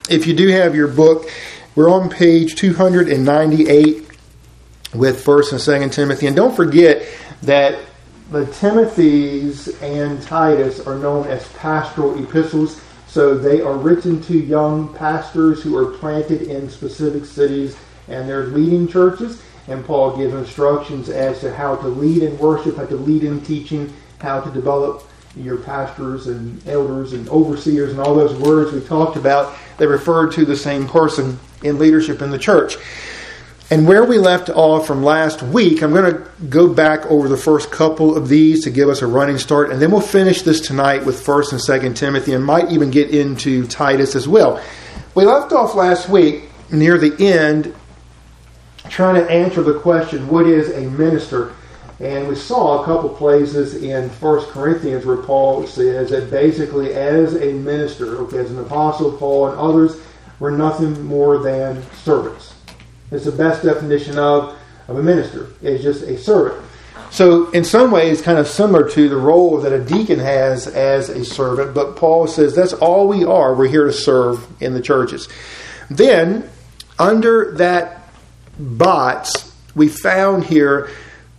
if you do have your book, we're on page 298 with 1st and 2nd Timothy. And don't forget that the Timothys and Titus are known as pastoral epistles. So they are written to young pastors who are planted in specific cities and they're leading churches. And Paul gives instructions as to how to lead in worship, how to lead in teaching, how to develop your pastors and elders and overseers and all those words we talked about. They refer to the same person in leadership in the church. And where we left off from last week, I'm going to go back over the first couple of these to give us a running start. And then we'll finish this tonight with 1st and 2nd Timothy and might even get into Titus as well. We left off last week near the end trying to answer the question, what is a minister? And we saw a couple places in 1 Corinthians where Paul says that basically as a minister, as an apostle, Paul and others, we're nothing more than servants. It's the best definition of a minister. It's just a servant. So in some ways, kind of similar to the role that a deacon has as a servant. But Paul says that's all we are. We're here to serve in the churches. Then, under that box, we found here,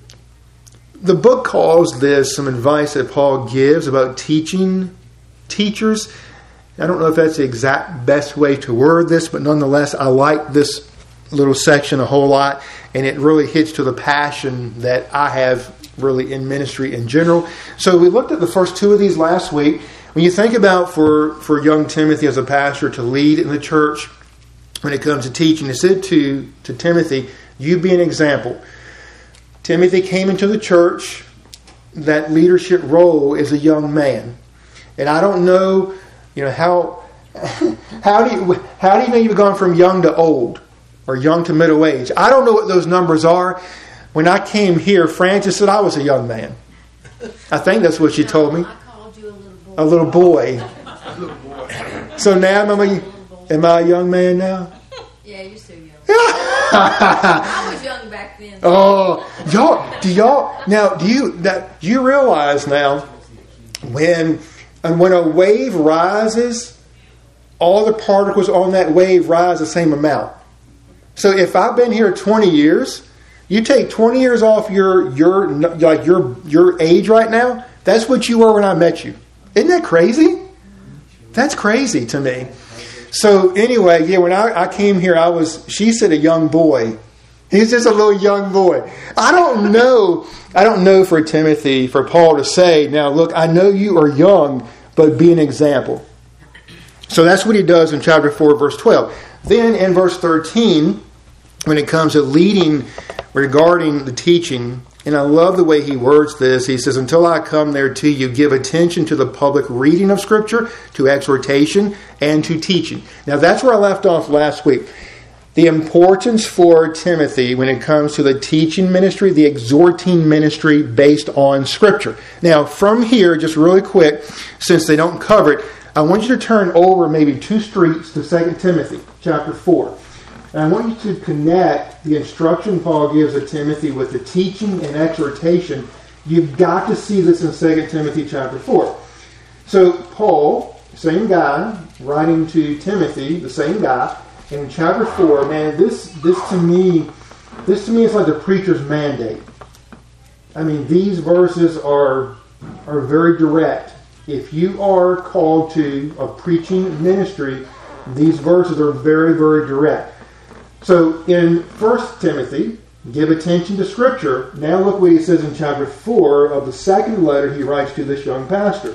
the book calls this some advice that Paul gives about teaching teachers. I don't know if that's the exact best way to word this, but nonetheless, I like this little section a whole lot, and it really hits to the passion that I have really in ministry in general. So we looked at the first two of these last week. When you think about for young Timothy as a pastor to lead in the church when it comes to teaching, it said to Timothy, you be an example. Timothy came into the church, that leadership role as a young man. And I don't know, how do you maybe gone from young to old? Or young to middle age. I don't know what those numbers are. When I came here, Francis said I was a young man. I think that's what she told me. I called you a little boy. A little boy. So now am I a young man now? Yeah, you're so young. I was young back then. Oh, do you realize now when a wave rises, all the particles on that wave rise the same amount? So if I've been here 20 years, you take 20 years off your age right now, that's what you were when I met you. Isn't that crazy? That's crazy to me. So anyway, when I came here, she said a young boy. He's just a little young boy. I don't know for Timothy, for Paul to say, now look, I know you are young, but be an example. So that's what he does in chapter 4, verse 12. Then in verse 13, when it comes to leading regarding the teaching, and I love the way he words this, he says, until I come there to you, give attention to the public reading of Scripture, to exhortation, and to teaching. Now that's where I left off last week. The importance for Timothy when it comes to the teaching ministry, the exhorting ministry based on Scripture. Now from here, just really quick, since they don't cover it, I want you to turn over maybe 2 streets to 2 Timothy chapter 4. And I want you to connect the instruction Paul gives to Timothy with the teaching and exhortation. You've got to see this in 2 Timothy chapter 4. So Paul, same guy, writing to Timothy, the same guy, in chapter 4, man, this to me is like the preacher's mandate. I mean, these verses are very direct. If you are called to a preaching ministry, these verses are very, very direct. So in 1 Timothy, give attention to Scripture. Now look what he says in chapter 4 of the second letter he writes to this young pastor.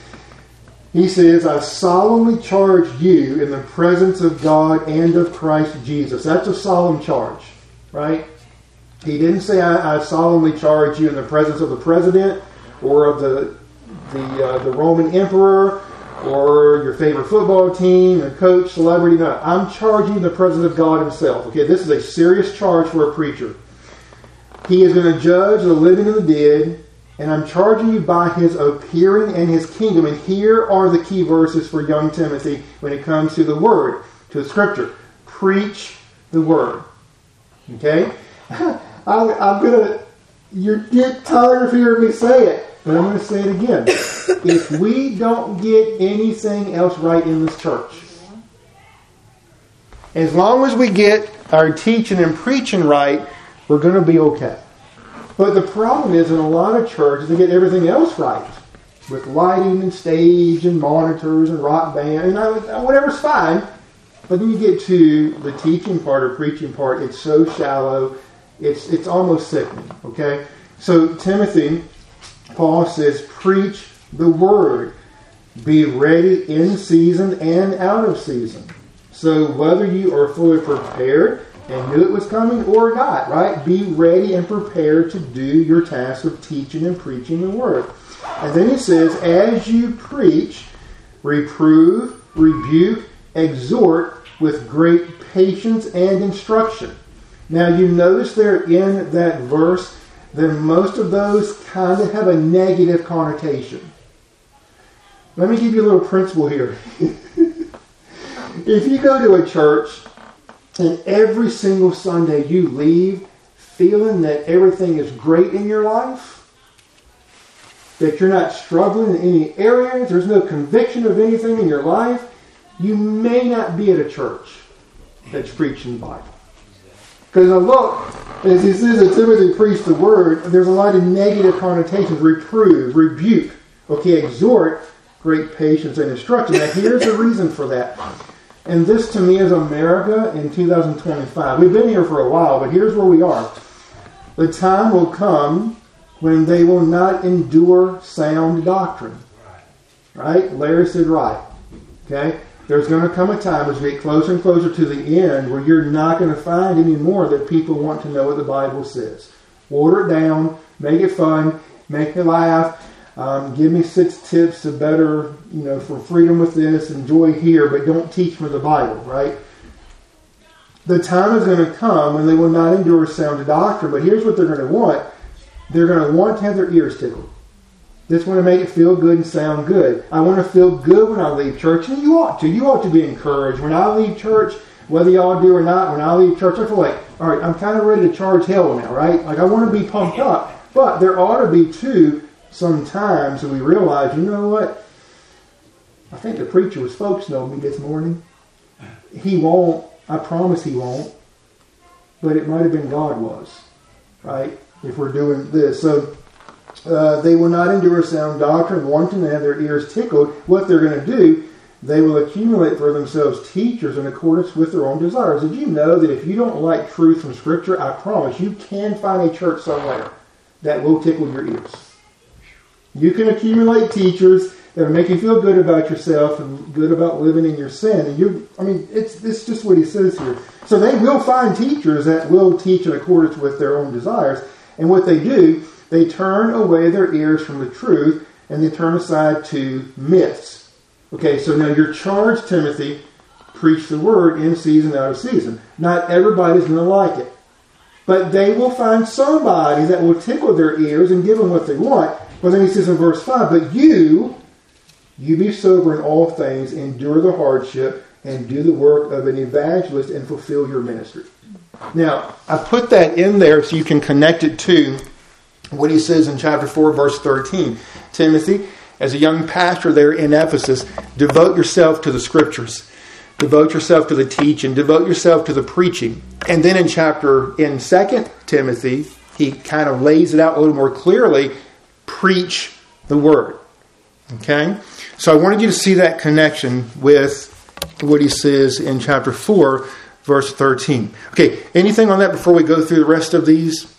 He says, I solemnly charge you in the presence of God and of Christ Jesus. That's a solemn charge, right? He didn't say, I solemnly charge you in the presence of the president or of the Roman emperor or your favorite football team, a coach, celebrity. No, I'm charging you in the presence of God himself. Okay, this is a serious charge for a preacher. He is going to judge the living and the dead, and I'm charging you by his appearing and his kingdom. And here are the key verses for young Timothy when it comes to the Word, to the Scripture. Preach the Word. Okay? You get tired of hearing me say it, but I'm going to say it again. If we don't get anything else right in this church, As long as we get our teaching and preaching right, we're going to be okay. But the problem is in a lot of churches, they get everything else right. With lighting and stage and monitors and rock band. And whatever's fine. But then you get to the teaching part or preaching part, it's so shallow, it's almost sickening. Okay? So Timothy, Paul says, preach the word. Be ready in season and out of season. So whether you are fully prepared and knew it was coming or not, right? Be ready and prepared to do your task of teaching and preaching the word. And then he says, as you preach, reprove, rebuke, exhort with great patience and instruction. Now you notice there in that verse that most of those kind of have a negative connotation. Let me give you a little principle here. If you go to a church and every single Sunday you leave feeling that everything is great in your life, that you're not struggling in any areas, there's no conviction of anything in your life, you may not be at a church that's preaching the Bible. Because look, as he says that Timothy preached the word, there's a lot of negative connotations. Reprove, rebuke, exhort, great patience and instruction. Now here's the reason for that. And this to me is America in 2025. We've been here for a while, but here's where we are. The time will come when they will not endure sound doctrine. Right? Larry said right. Okay? There's going to come a time as we get closer and closer to the end where you're not going to find anymore that people want to know what the Bible says. Water it down, make it fun, make me laugh, give me 6 tips to better, for freedom with this, enjoy here, but don't teach me the Bible, right? The time is going to come when they will not endure sound doctrine, but here's what they're going to want. They're going to want to have their ears tickled. Just want to make it feel good and sound good. I want to feel good when I leave church, and you ought to. You ought to be encouraged. When I leave church, whether y'all do or not, when I leave church, I feel like, all right, I'm kind of ready to charge hell now, right? Like I want to be pumped up. But there ought to be too some times that we realize, you know what? I think the preacher was folksnowing me this morning. He won't. I promise he won't. But it might have been God was, right? If we're doing this. So they will not endure sound doctrine, wanting to have their ears tickled. What they're going to do, they will accumulate for themselves teachers in accordance with their own desires. Did you know that if you don't like truth from Scripture, I promise you can find a church somewhere that will tickle your ears. You can accumulate teachers that will make you feel good about yourself and good about living in your sin. And it's just what he says here. So they will find teachers that will teach in accordance with their own desires. And what they do, they turn away their ears from the truth and they turn aside to myths. Okay, so now you're charged, Timothy, preach the word in season, out of season. Not everybody's going to like it. But they will find somebody that will tickle their ears and give them what they want. But then he says in verse 5, but you be sober in all things, endure the hardship, and do the work of an evangelist and fulfill your ministry. Now, I put that in there so you can connect it to what he says in chapter 4, verse 13. Timothy, as a young pastor there in Ephesus, devote yourself to the Scriptures. Devote yourself to the teaching. Devote yourself to the preaching. And then in 2 Timothy, he kind of lays it out a little more clearly. Preach the word. Okay? So I wanted you to see that connection with what he says in chapter 4, verse 13. Okay, anything on that before we go through the rest of these?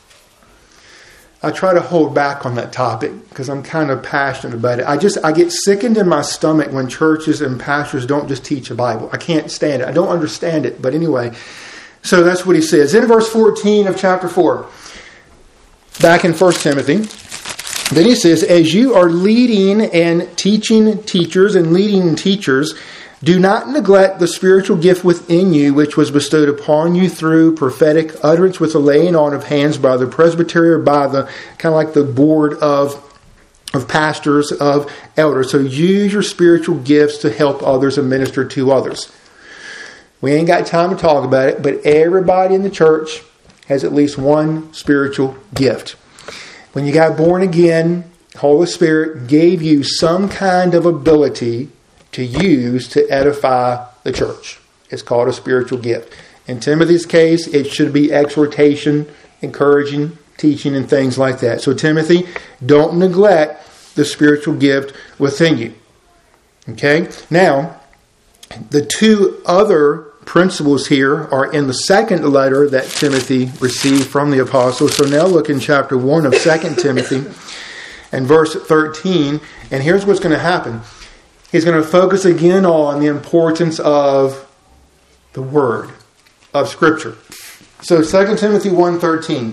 I try to hold back on that topic because I'm kind of passionate about it. I get sickened in my stomach when churches and pastors don't just teach the Bible. I can't stand it. I don't understand it. But anyway, so that's what he says. In verse 14 of chapter 4, back in 1 Timothy, then he says, as you are leading and teaching teachers and leading teachers, do not neglect the spiritual gift within you, which was bestowed upon you through prophetic utterance with the laying on of hands by the presbytery or by the kind of like the board of pastors, of elders. So use your spiritual gifts to help others and minister to others. We ain't got time to talk about it, but everybody in the church has at least one spiritual gift. When you got born again, Holy Spirit gave you some kind of ability to use to edify the church. It's called a spiritual gift. In Timothy's case, it should be exhortation, encouraging, teaching, and things like that. So Timothy, don't neglect the spiritual gift within you. Okay? Now, the two other principles here are in the second letter that Timothy received from the apostle. So now look in chapter 1 of 2 Timothy and verse 13. And here's what's going to happen. He's going to focus again on the importance of the Word, of Scripture. So 2 Timothy 1:13.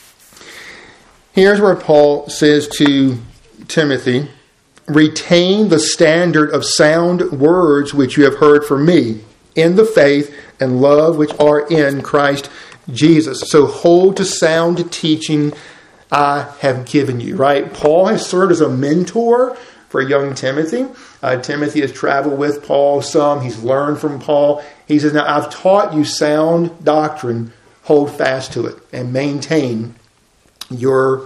Here's where Paul says to Timothy, retain the standard of sound words which you have heard from me in the faith and love which are in Christ Jesus. So hold to sound teaching I have given you, right? Paul has served as a mentor for young Timothy. Timothy has traveled with Paul some. He's learned from Paul. He says, now I've taught you sound doctrine. Hold fast to it and maintain your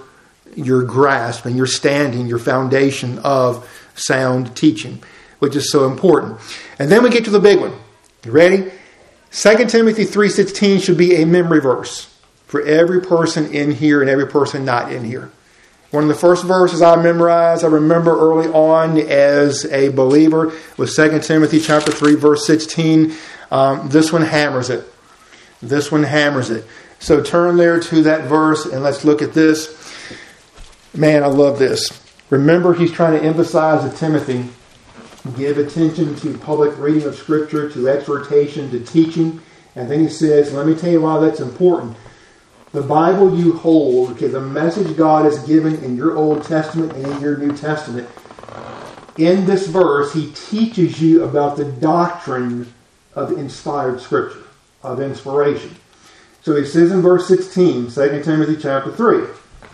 grasp and your standing, your foundation of sound teaching, which is so important. And then we get to the big one. You ready? 2 Timothy 3:16 should be a memory verse for every person in here and every person not in here. One of the first verses I memorized, I remember early on as a believer, was 2 Timothy chapter 3, verse 16. This one hammers it. This one hammers it. So turn there to that verse and let's look at this. Man, I love this. Remember, he's trying to emphasize to Timothy, give attention to public reading of Scripture, to exhortation, to teaching. And then he says, let me tell you why that's important. The Bible you hold, okay, the message God has given in your Old Testament and in your New Testament, in this verse, he teaches you about the doctrine of inspired Scripture, of inspiration. So he says in verse 16, 2 Timothy chapter 3,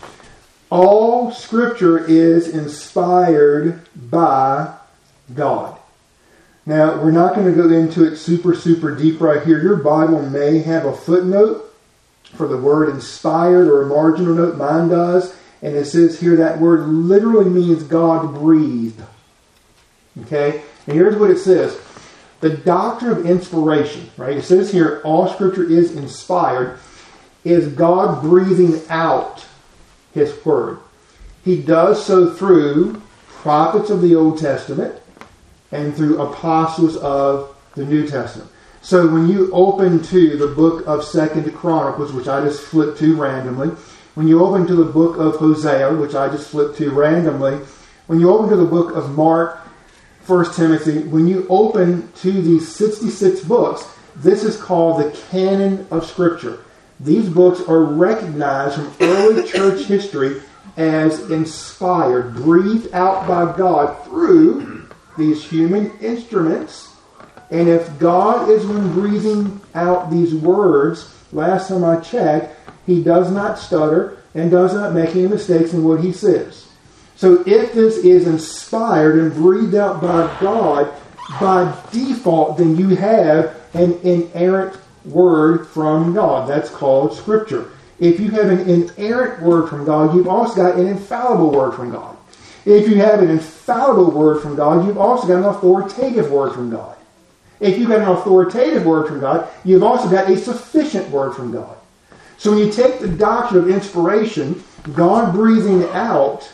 all Scripture is inspired by God. Now, we're not going to go into it super deep right here. Your Bible may have a footnote for the word inspired or a marginal note. Mine does. And it says here that word literally means God breathed. Okay? And here's what it says. The doctrine of inspiration, right? It says here, all Scripture is inspired, is God breathing out His Word. He does so through prophets of the Old Testament and through apostles of the New Testament. So when you open to the book of 2 Chronicles, which I just flipped to randomly, when you open to the book of Hosea, which I just flipped to randomly, when you open to the book of Mark, 1 Timothy, when you open to these 66 books, this is called the canon of Scripture. These books are recognized from early church history as inspired, breathed out by God through these human instruments. And if God is one breathing out these words, last time I checked, He does not stutter and does not make any mistakes in what He says. So if this is inspired and breathed out by God, by default, then you have an inerrant word from God. That's called Scripture. If you have an inerrant word from God, you've also got an infallible word from God. If you have an infallible word from God, you've also got an authoritative word from God. If you've got an authoritative word from God, you've also got a sufficient word from God. So when you take the doctrine of inspiration, God breathing out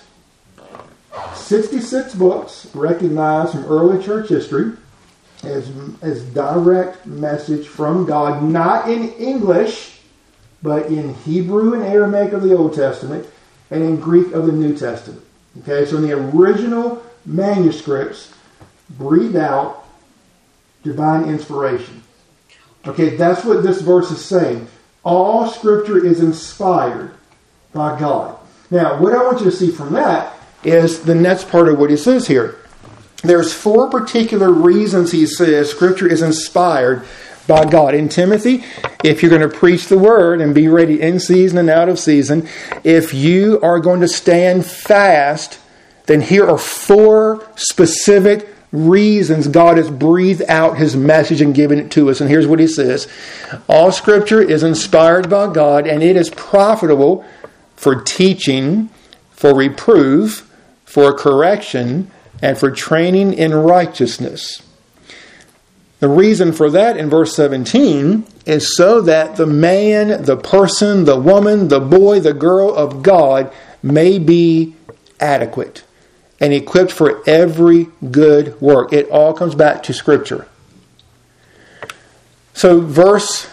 66 books recognized from early church history as direct message from God, not in English, but in Hebrew and Aramaic of the Old Testament and in Greek of the New Testament. Okay, so in the original manuscripts, breathed out divine inspiration. Okay, that's what this verse is saying. All Scripture is inspired by God. Now, what I want you to see from that is the next part of what he says here. There's 4 particular reasons he says Scripture is inspired by God. In Timothy, if you're going to preach the Word and be ready in season and out of season, if you are going to stand fast, then here are 4 specific reasons God has breathed out His message and given it to us. And here's what he says. All Scripture is inspired by God, and it is profitable for teaching, for reproof, for correction, and for training in righteousness. The reason for that in verse 17 is so that the man, the person, the woman, the boy, the girl of God may be adequate and equipped for every good work. It all comes back to Scripture. So verse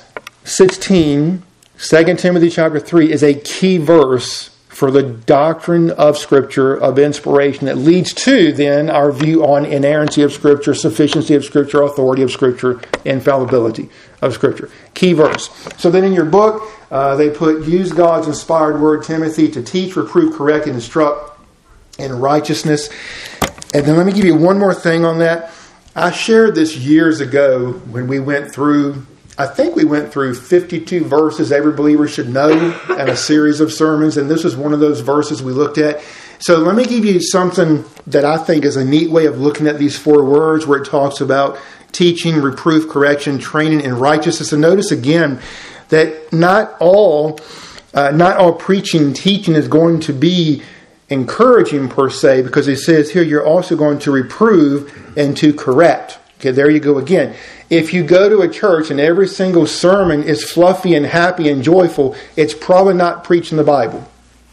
16, 2 Timothy chapter 3, is a key verse for the doctrine of Scripture, of inspiration, that leads to then our view on inerrancy of Scripture, sufficiency of Scripture, authority of Scripture, infallibility of Scripture. Key verse. So then in your book, they put, use God's inspired word, Timothy, to teach, reprove, correct, and instruct in righteousness. And then let me give you one more thing on that. I shared this years ago when we went through, I think we went through 52 verses every believer should know in a series of sermons, and this was one of those verses we looked at. So let me give you something that I think is a neat way of looking at these 4 words where it talks about teaching, reproof, correction, training in righteousness. And notice again that not all preaching, teaching is going to be encouraging per se, because it says here you're also going to reprove and to correct. Okay, there you go again. If you go to a church and every single sermon is fluffy and happy and joyful, it's probably not preaching the Bible.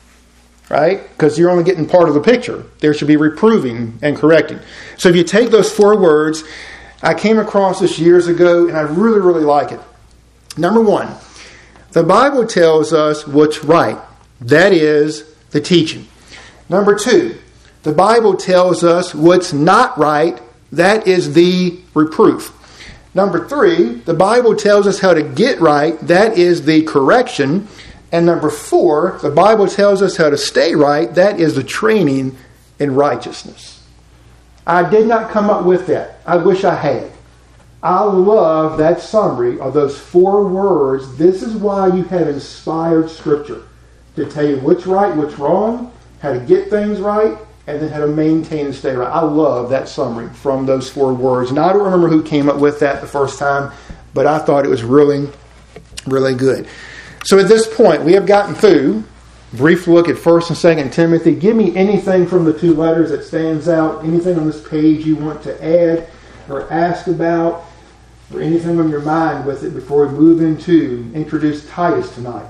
Right? Because you're only getting part of the picture. There should be reproving and correcting. So if you take those 4 words, I came across this years ago and I really, really like it. Number 1, the Bible tells us what's right. That is the teaching. Number 2, the Bible tells us what's not right. That is the reproof. Number 3, the Bible tells us how to get right. That is the correction. And number 4, the Bible tells us how to stay right. That is the training in righteousness. I did not come up with that. I wish I had. I love that summary of those 4 words. This is why you have inspired Scripture. To tell you what's right, what's wrong, how to get things right, and then how to maintain and stay right. I love that summary from those 4 words. And I don't remember who came up with that the first time, but I thought it was really, really good. So at this point, we have gotten through a brief look at 1st and 2nd Timothy. Give me anything from the 2 letters that stands out, anything on this page you want to add or ask about, or anything on your mind with it before we move into introduce Titus tonight.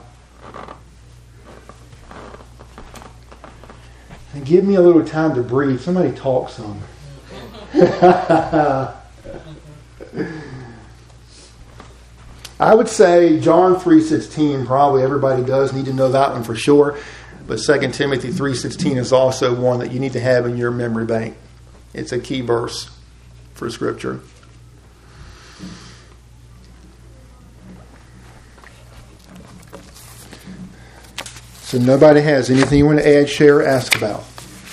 And give me a little time to breathe. Somebody talk some. I would say John 3:16, probably everybody does need to know that one for sure. But 2 Timothy 3:16 is also one that you need to have in your memory bank. It's a key verse for Scripture. So nobody has anything you want to add, share, or ask about?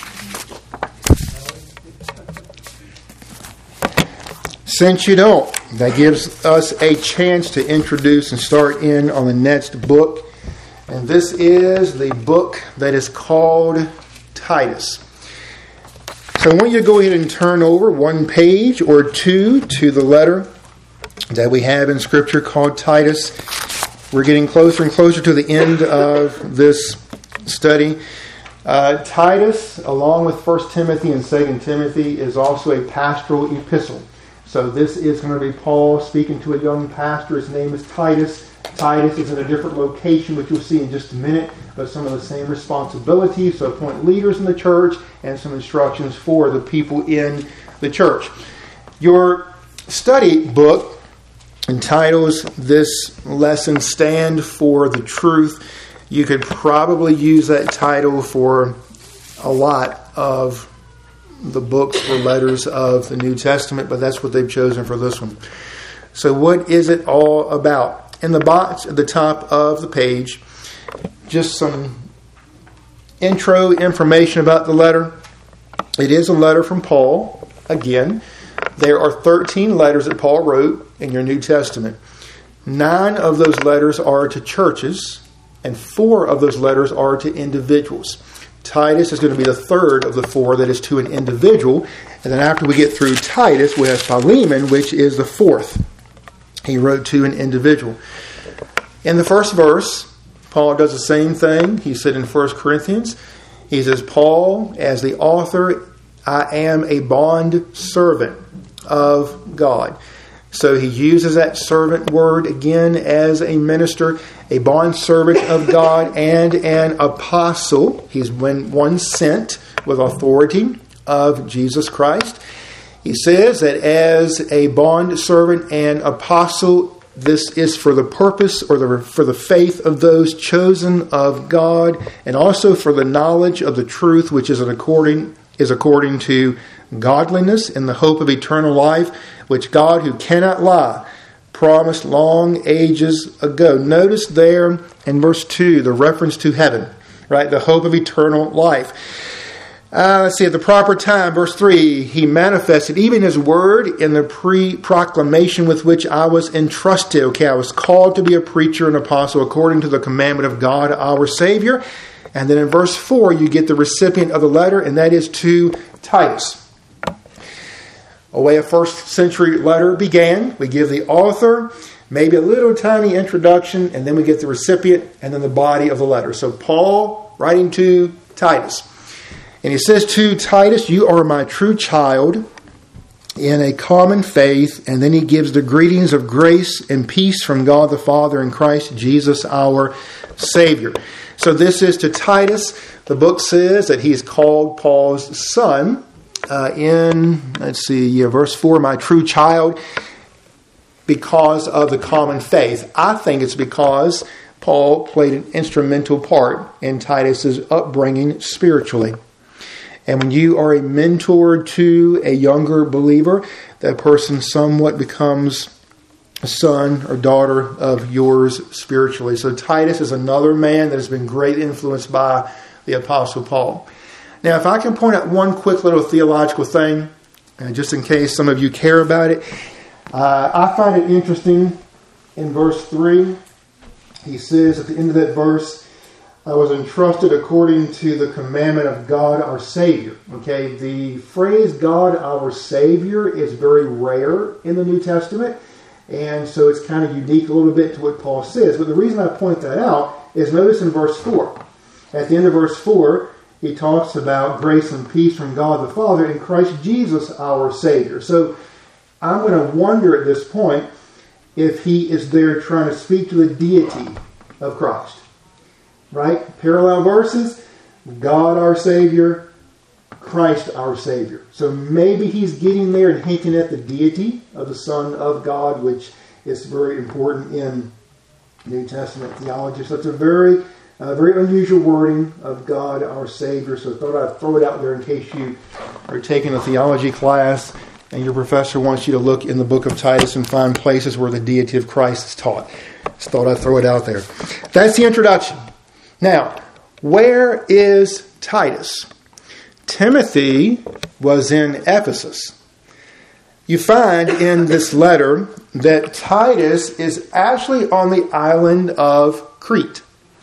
Since you don't, that gives us a chance to introduce and start in on the next book. And this is the book that is called Titus. So I want you to go ahead and turn over 1 page or 2 to the letter that we have in Scripture called Titus. We're getting closer and closer to the end of this study. Titus, along with 1 Timothy and 2 Timothy, is also a pastoral epistle. So this is going to be Paul speaking to a young pastor. His name is Titus. Titus is in a different location, which you'll see in just a minute, but some of the same responsibilities. So appoint leaders in the church and some instructions for the people in the church. Your study book entitles this lesson Stand for the Truth. You could probably use that title for a lot of the books or letters of the New Testament, but that's what they've chosen for this one. So what is it all about? In the box at the top of the page, just some intro information about the letter. It is a letter from Paul. Again, there are 13 letters that Paul wrote in your New Testament. 9 of those letters are to churches, and 4 of those letters are to individuals. Titus is going to be the 3rd of the 4 that is to an individual. And then after we get through Titus, we have Philemon, which is the 4th. He wrote to an individual. In the first verse, Paul does the same thing. He said in 1 Corinthians, he says, Paul, as the author, I am a bond servant of God. So he uses that servant word again as a minister, a bondservant of God, and an apostle. He's one sent with authority of Jesus Christ. He says that as a bondservant and apostle, this is for the purpose or for the faith of those chosen of God, and also for the knowledge of the truth, which is according to godliness in the hope of eternal life, which God, who cannot lie, promised long ages ago. Notice there in verse 2 the reference to heaven, right? The hope of eternal life. Let's see, at the proper time, verse 3, he manifested even his word in the pre-proclamation with which I was entrusted. Okay, I was called to be a preacher and apostle according to the commandment of God, our Savior. And then in verse 4, you get the recipient of the letter, and that is to Titus. The way a first century letter began, we give the author maybe a little tiny introduction, and then we get the recipient, and then the body of the letter. So Paul writing to Titus. And he says to Titus, you are my true child in a common faith. And then he gives the greetings of grace and peace from God the Father and Christ Jesus our Savior. So this is to Titus. The book says that he's called Paul's son verse 4, my true child, because of the common faith. I think it's because Paul played an instrumental part in Titus's upbringing spiritually. And when you are a mentor to a younger believer, that person somewhat becomes a son or daughter of yours spiritually. So Titus is another man that has been greatly influenced by the Apostle Paul. Now, if I can point out one quick little theological thing, just in case some of you care about it, I find it interesting in verse 3. He says at the end of that verse, I was entrusted according to the commandment of God our Savior. Okay, the phrase God our Savior is very rare in the New Testament, and so it's kind of unique a little bit to what Paul says. But the reason I point that out is notice in verse 4. At the end of verse 4, he talks about grace and peace from God the Father and Christ Jesus our Savior. So I'm going to wonder at this point if he is there trying to speak to the deity of Christ. Right? Parallel verses, God our Savior, Christ our Savior. So maybe he's getting there and hinting at the deity of the Son of God, which is very important in New Testament theology. So it's a very unusual wording of God our Savior. So I thought I'd throw it out there in case you are taking a theology class and your professor wants you to look in the book of Titus and find places where the deity of Christ is taught. Just thought I'd throw it out there. That's the introduction. Now, where is Titus? Timothy was in Ephesus. You find in this letter that Titus is actually on the island of Crete.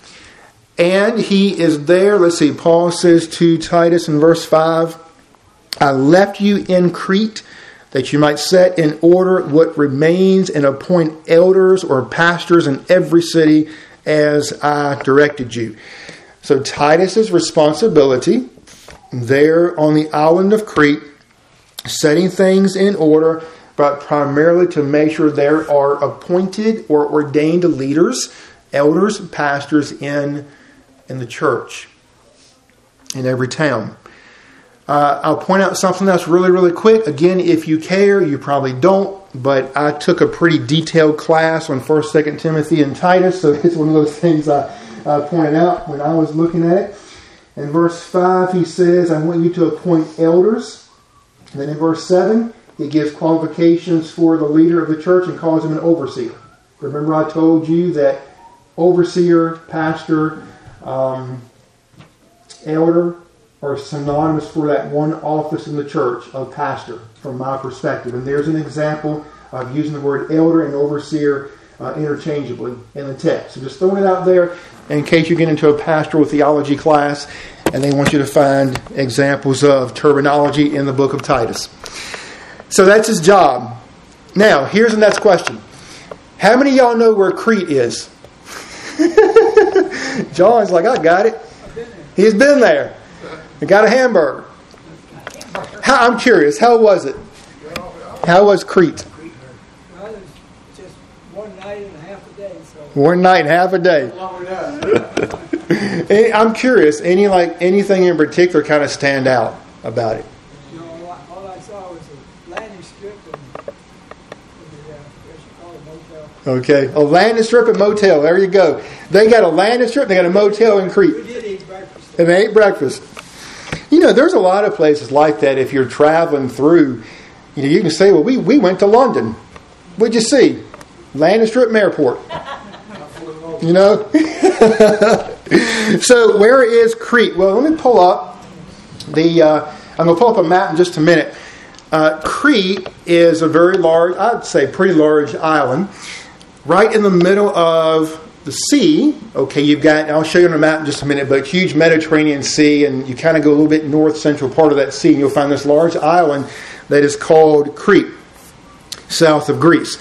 And he is there. Let's see, Paul says to Titus in verse 5, I left you in Crete that you might set in order what remains and appoint elders or pastors in every city as I directed you. So Titus's responsibility there on the island of Crete, setting things in order, but primarily to make sure there are appointed or ordained leaders, elders, pastors in the church in every town. I'll point out something else really, really quick. Again, if you care, you probably don't, but I took a pretty detailed class on 1st, 2nd Timothy and Titus, so it's one of those things I pointed out when I was looking at it. In verse 5, he says, I want you to appoint elders. And then in verse 7, he gives qualifications for the leader of the church and calls him an overseer. Remember I told you that overseer, pastor, elder are synonymous for that one office in the church of pastor from my perspective. And there's an example of using the word elder and overseer interchangeably in the text. So just throwing it out there in case you get into a pastoral theology class and they want you to find examples of terminology in the book of Titus. So that's his job. Now, here's the next question. How many of y'all know where Crete is? John's like, I got it. He's been there. I got a hamburger. I'm curious, how was it? How was Crete? Well, one night and half a day. So. 1 night, half a day. I'm curious. Anything in particular kind of stand out about it? You know, all I saw was a landing strip and a Okay, a landing strip and motel. There you go. They got a landing strip. They got a motel in Crete. We did eat breakfast. And they ate breakfast. You know, there's a lot of places like that. If you're traveling through, you can say, well, we went to London. What'd you see? Landing strip and airport. You know? So where is Crete? Well, let me pull up I'm going to pull up a map in just a minute. Crete is a very large, I'd say pretty large island, right in the middle of the sea. Okay, you've got, I'll show you on the map in just a minute, but huge Mediterranean Sea, and you kind of go a little bit north central part of that sea, and you'll find this large island that is called Crete, south of Greece.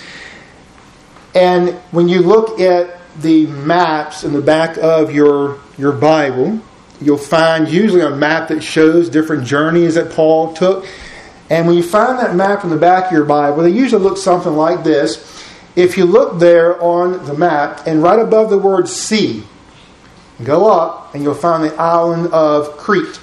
And when you look at the maps in the back of your Bible, you'll find usually a map that shows different journeys that Paul took. And when you find that map in the back of your Bible, they usually look something like this. If you look there on the map, and right above the word sea, go up, and you'll find the island of Crete.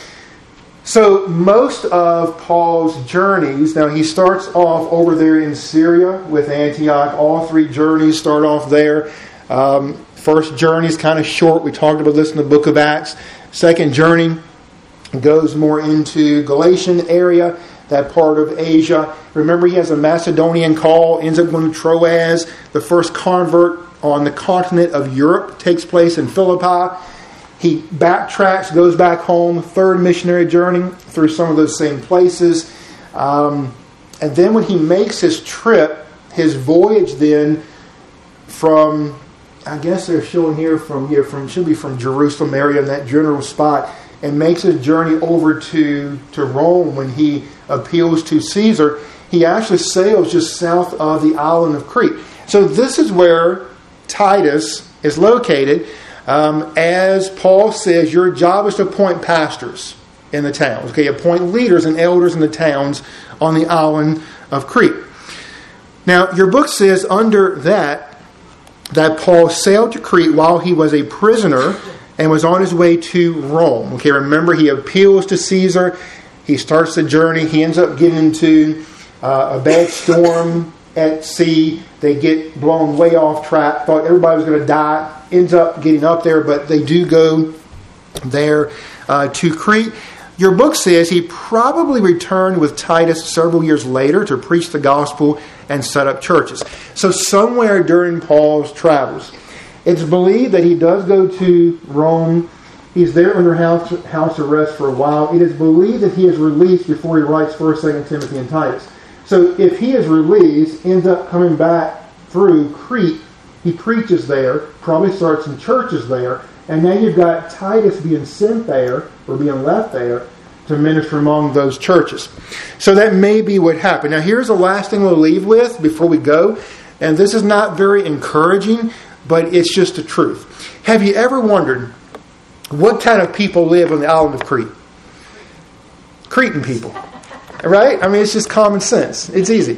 So most of Paul's journeys, now he starts off over there in Syria with Antioch. All three journeys start off there. First journey is kind of short. We talked about this in the book of Acts. Second journey goes more into Galatian area, that part of Asia. Remember, he has a Macedonian call, ends up going to Troas. The first convert on the continent of Europe takes place in Philippi. He backtracks, goes back home, third missionary journey through some of those same places. And then when he makes his trip, his voyage then from, I guess they're showing here should be from Jerusalem area in that general spot, and makes his journey over to Rome when he appeals to Caesar. He actually sails just south of the island of Crete. So this is where Titus is located. As Paul says, your job is to appoint pastors in the towns. Okay, appoint leaders and elders in the towns on the island of Crete. Now, your book says under that Paul sailed to Crete while he was a prisoner and was on his way to Rome. Okay, remember, he appeals to Caesar. He starts the journey. He ends up getting into a bad storm at sea. They get blown way off track. Thought everybody was going to die. Ends up getting up there, but they do go there to Crete. Your book says he probably returned with Titus several years later to preach the gospel and set up churches. So somewhere during Paul's travels, it's believed that he does go to Rome. He's there under house arrest for a while. It is believed that he is released before he writes 1st, 2nd Timothy, and Titus. So if he is released, ends up coming back through Crete, he preaches there, probably starts some churches there, and now you've got Titus being sent there, or being left there, to minister among those churches. So that may be what happened. Now here's the last thing we'll leave with before we go, and this is not very encouraging, but it's just the truth. Have you ever wondered what kind of people live on the island of Crete? Cretan people. Right? I mean, it's just common sense. It's easy.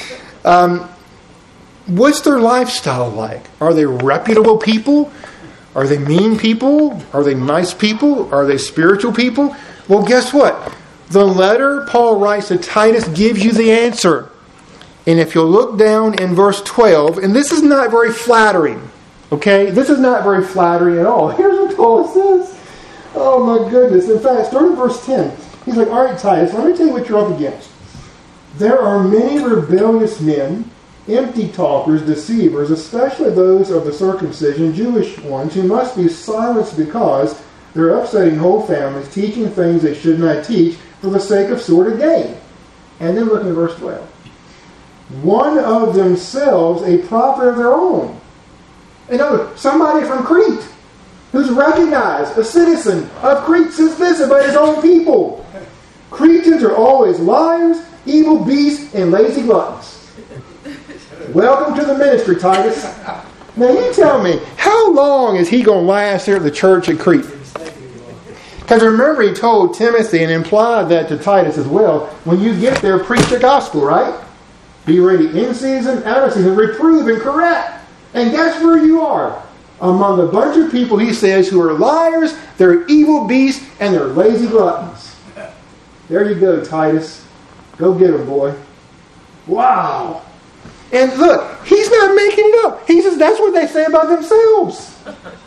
What's their lifestyle like? Are they reputable people? Are they mean people? Are they nice people? Are they spiritual people? Well, guess what? The letter Paul writes to Titus gives you the answer. And if you'll look down in verse 12, and this is not very flattering. Okay? This is not very flattering at all. Here's what Paul says. Oh my goodness. In fact, start in verse 10. He's like, all right, Titus, let me tell you what you're up against. There are many rebellious men, empty talkers, deceivers, especially those of the circumcision, Jewish ones, who must be silenced because they're upsetting whole families, teaching things they should not teach for the sake of sordid gain. And then look at verse 12. One of themselves a prophet of their own. In other words, somebody from Crete who's recognized, a citizen of Crete, says this about his own people. Cretans are always liars, evil beasts, and lazy gluttons. Welcome to the ministry, Titus. Now you tell me, how long is he going to last here at the church at Crete? Because remember, he told Timothy and implied that to Titus as well, when you get there, preach the gospel, right? Be ready in season, out of season, reprove and correct. And guess where you are? Among a bunch of people, he says, who are liars, they're evil beasts, and they're lazy gluttons. There you go, Titus. Go get them, boy. Wow. And look, he's not making it up. He says that's what they say about themselves.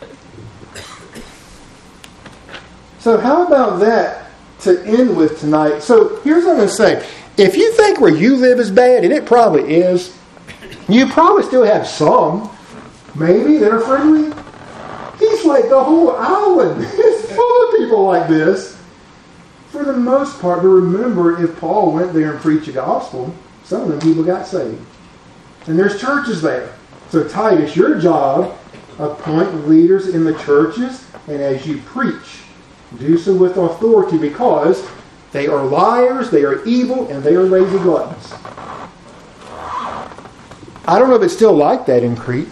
So how about that to end with tonight? So here's what I'm going to say. If you think where you live is bad, and it probably is, you probably still have some, maybe, that are friendly. He's like the whole island is full of people like this. For the most part, but remember, if Paul went there and preached the gospel, some of them people got saved. And there's churches there. So Titus, your job, appoint leaders in the churches, and as you preach, do so with authority, because they are liars, they are evil, and they are lazy gluttons. I don't know if it's still like that in Crete.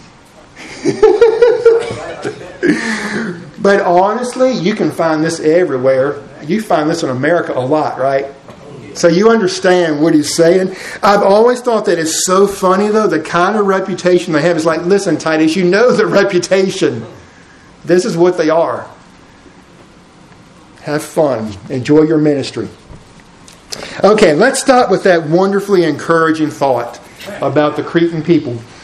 But honestly, you can find this everywhere. You find this in America a lot, right? So you understand what he's saying. I've always thought that it's so funny, though, the kind of reputation they have is like, listen, Titus, you know the reputation. This is what they are. Have fun. Enjoy your ministry. Okay, let's start with that wonderfully encouraging thought about the Cretan people.